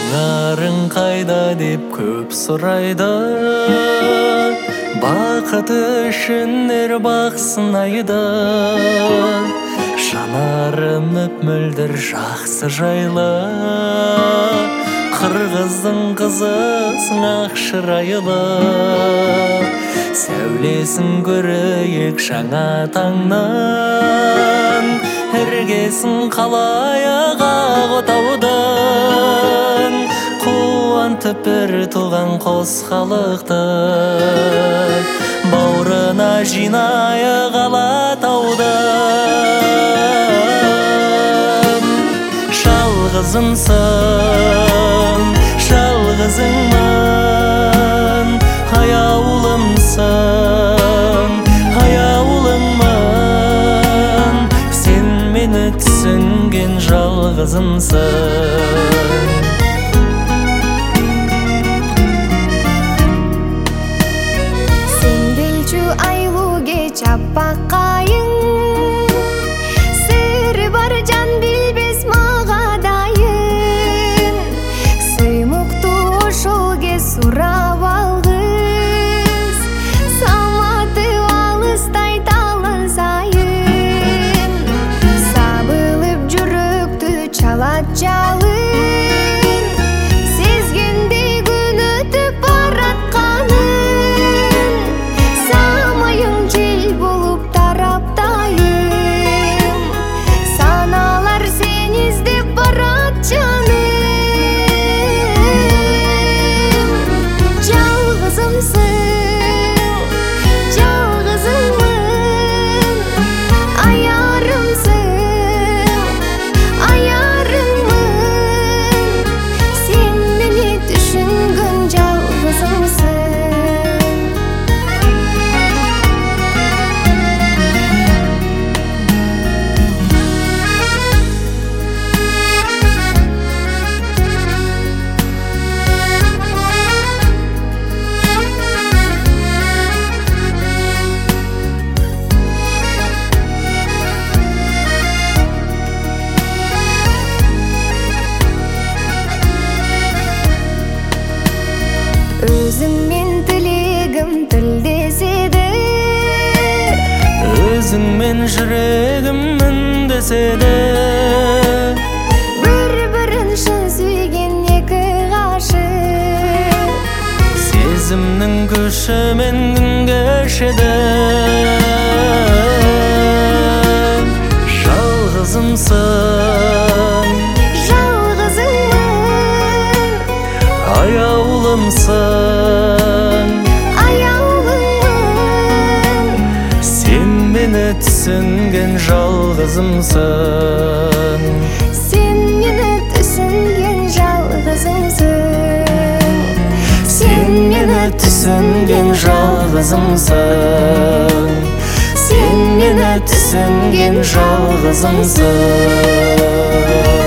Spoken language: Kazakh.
Шаңарың қайда деп көп сұрайды, бақыт үшін бақ сынайды. Жанарым мөп-мөлдір жақсы жайлы, қырғыздың қызысың ақ шырайлы. Сәулесін көрейік жаңа таңнан, іргесін қалайық ақ отаудың. Қуантып бір туған қос халықты, бауырына жинайық Алатауды. Жалғызымсың, жалғызыңмын, аяулымсың, аяулыңмын. Сен мені түсінген жалғызымсың. Чаппақайың сыр бар жан білбес мағадайын. Сыймықты ошол кез сурап алғыз, саматы алыстай таласайын. Сабылып жүректі чалат жалын, сезгендей күн өтіп баратқанын. Самайың жел болып тараптайым, саналар сен іздеп барат жаным. Жалғызымсың, жалғызыңмын, аярымсың, аярыңмын. Сен мені түсінген жалғызымсың. Өзіңмен тілегім тілдеседі, өзіңмен жүрегім үндеседі. бір-бірін шын сүйген екі ғашық, Сезімнің күшімен күн кешеді. Жалғызымсың, жалғызыңмын, аяулымсың, аяулыңмын. сен мені түсінген жалғызымсың. Сен мені түсінген жалғызымсың. Сен мені түсінген жалғызымсың. Сен мені түсінген жалғызымсың.